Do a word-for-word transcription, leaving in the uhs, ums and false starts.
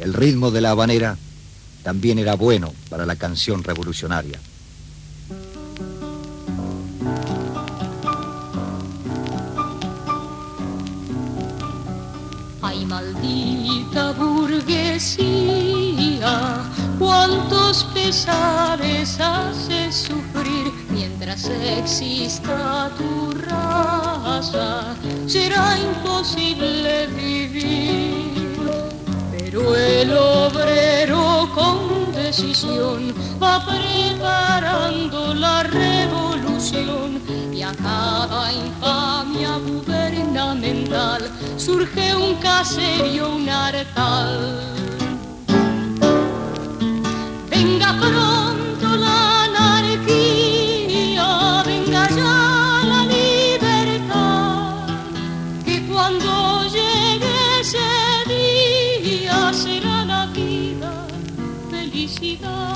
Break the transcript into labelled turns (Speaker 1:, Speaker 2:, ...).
Speaker 1: El ritmo de la habanera también era bueno para la canción revolucionaria.
Speaker 2: Ay, maldita burguesía, cuántos pesares hace sufrir. Mientras exista tu raza, será imposible vivir. Pero el obrero con decisión va preparando la revolución, y a cada infamia gubernamental surge un caserío, un hartal. Venga pronto la anarquía, venga ya la libertad, que cuando llegue ese día será la vida felicidad.